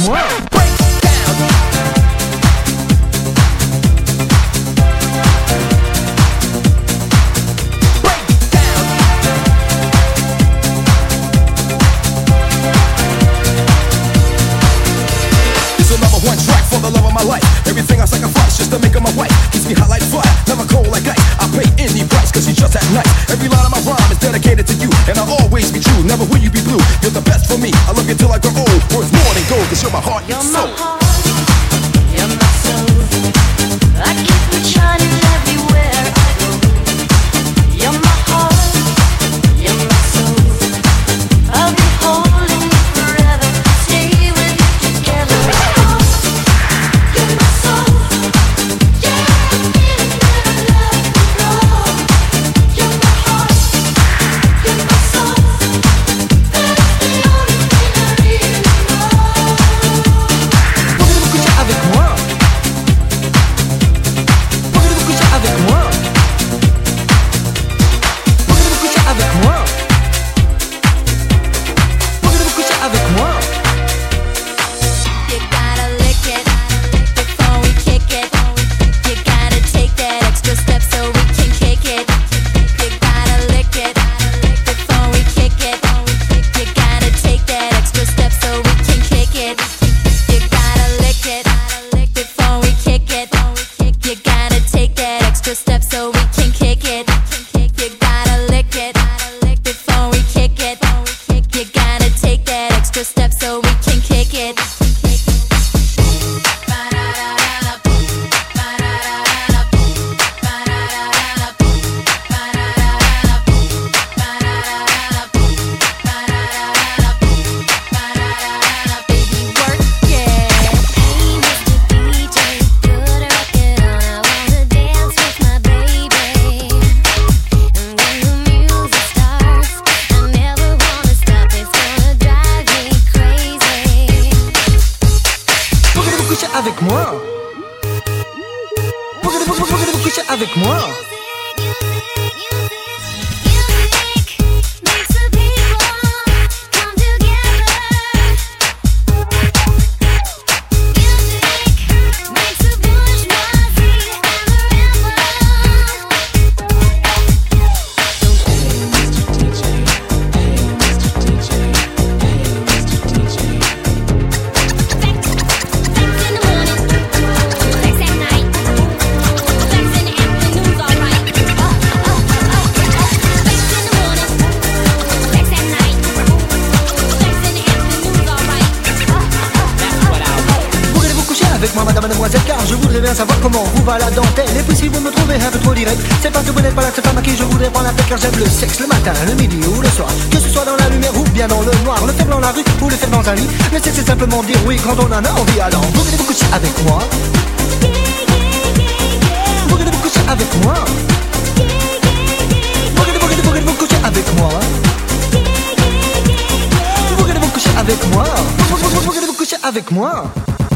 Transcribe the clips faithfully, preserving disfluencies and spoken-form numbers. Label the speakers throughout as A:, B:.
A: moi.
B: One track for the love of my life. Everything I sacrifice just to make her my wife. Keeps me hot like fire, never cold like ice. I pay any price cause she's just that nice. Every line of my rhyme is dedicated to you, and I'll always be true, never will you be blue. You're the best for me, I love you till I grow old. Worth more than gold cause you're my heart and soul.
C: You're my heart, you're my soul. I keep you shining everywhere I go. You're my heart, you're my soul. I'll be holding you forever, stay with you together.
A: Avec moi.
D: Savoir comment vous va la dentelle. Et puis si vous me trouvez un peu trop direct, c'est parce que vous n'êtes pas la seule femme à qui je voudrais prendre la tête. Car j'aime le sexe le matin, le midi ou le soir. Que ce soit dans la lumière ou bien dans le noir. Le faire dans la rue ou le faire dans un lit. Le sexe c'est simplement dire oui quand on en a envie. Alors vous voulez vous coucher avec moi? Vous voulez vous coucher avec moi? Vous voulez, vous voulez, vous voulez vous coucher avec moi? Vous voulez vous coucher avec moi? Vous voulez vous coucher avec moi?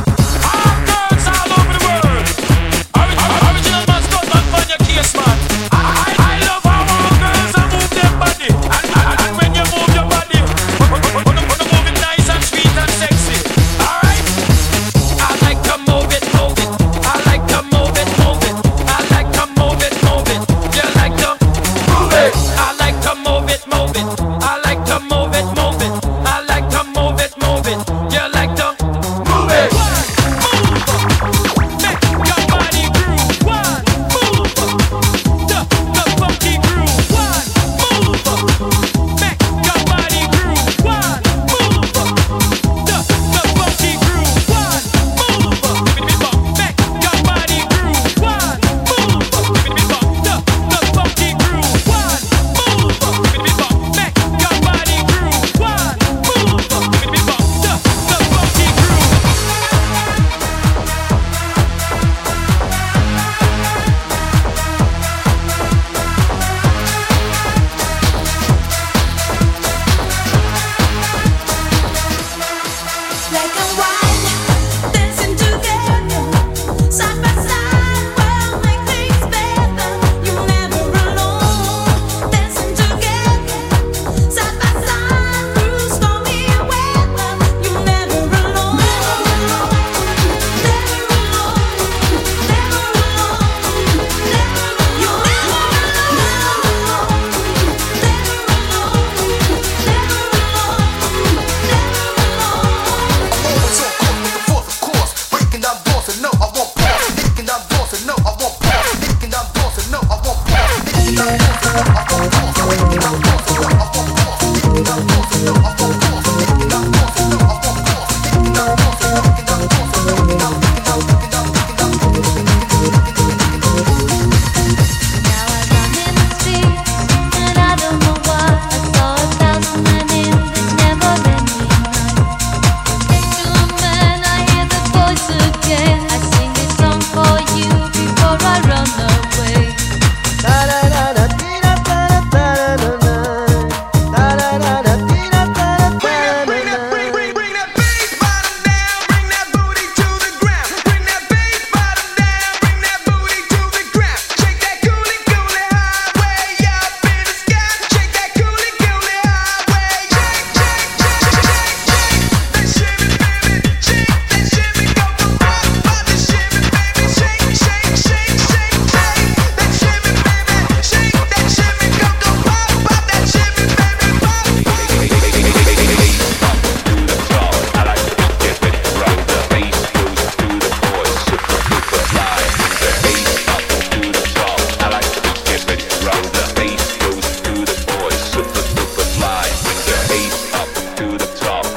E: Yes, man. I, I, I love how all girls are move their body, and, and, and when you move your body, wanna move it nice and sweet and sexy. All right. I like to move it, move it. I like to move it, move it. I like to move it, move it. You like to move it. I like to move it, move it. I like to move it, move it. I like to move it, move it. You like to move it.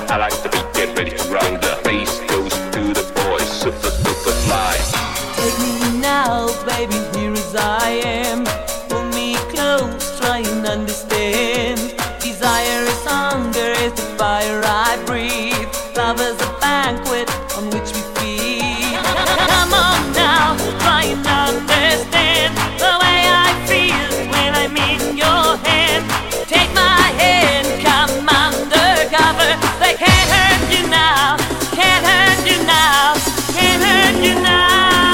A: I like the beat, get ready to run. The bass goes to the boys, super, super fly.
F: Take me now, baby, here as I am. Pull me close, try and understand. Desire is hunger, is the fire I breathe. Love is a banquet on which we feed. Come on now, try and understand the way I feel when I'm in your hand. Take my hand, come undercover. They can't hurt you now, can't hurt you now, can't hurt you now.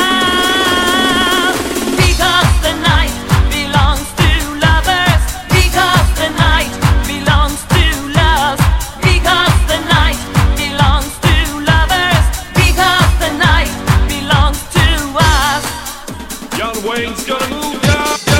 F: Because the night belongs to lovers. Because the night belongs to love. Because the night belongs to lovers. Because the night belongs to us.
E: Young Wayne's gonna move ya.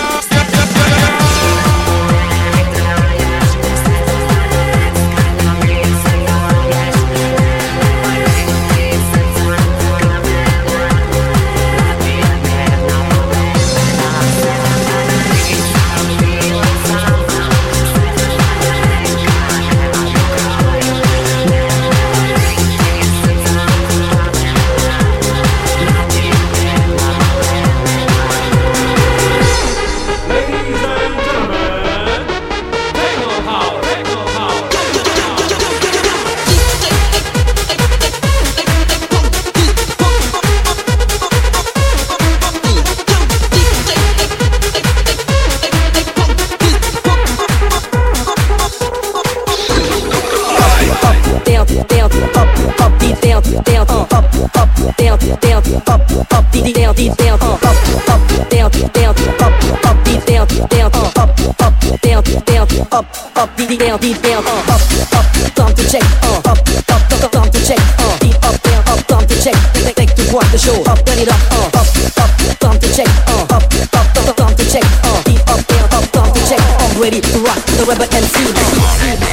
F: Down, beat down, uh, up, up, thumb to check, uh, up, up, thumb to check, uh, beat up, down, up, thumb to check, take, take to walk the show, up, turn it up, uh, up, up, thumb to check, uh, up, up, thumb to check, uh, beat up, down, up, thumb to check, I'm ready to rock the Rebel M C. If you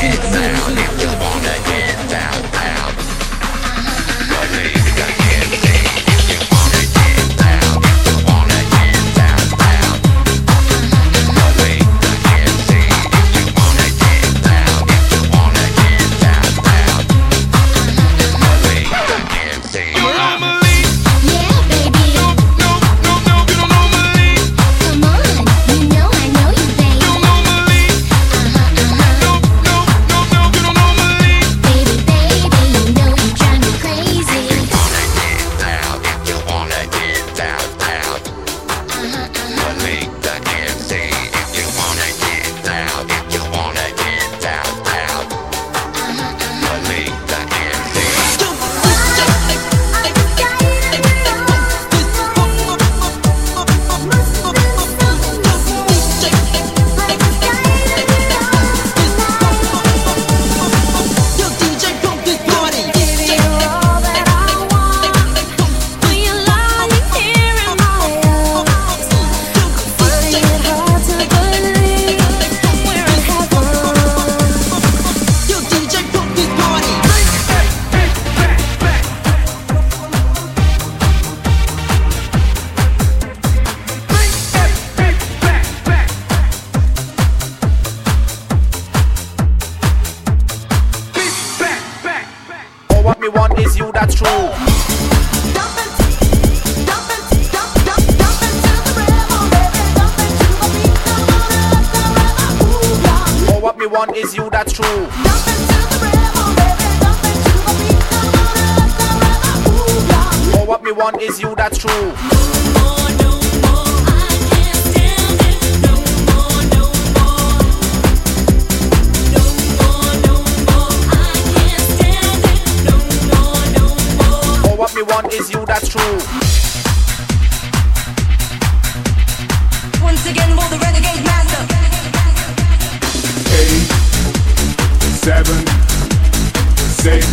F: wanna get down, down, but baby, I can't sing. If you wanna get down, if you wanna get down, down, but baby, I can't sing. If you wanna get down, if you wanna get down, down, but baby, I can't sing.
G: Yeah, baby.
E: No, no, no, no, you don't know me.
G: Come on, you know I know you, baby.
E: You don't know me.
G: Uh-huh, uh-huh.
E: No, no, no, no, you don't know me.
G: Baby, baby, you know you drive me crazy.
F: Wanna get down, if you wanna get down, down,
G: Uh-huh, uh-huh.
F: but make the M C. If you wanna get down, if you wanna get down, down, but make the M C.
B: Oh, what me want is you, that's true. Oh, what me want is you, that's true. Oh, what me want is you, that's true. Oh, what me want is you, that's true.
F: Once again, will the renegade master.
H: Eight, seven, six,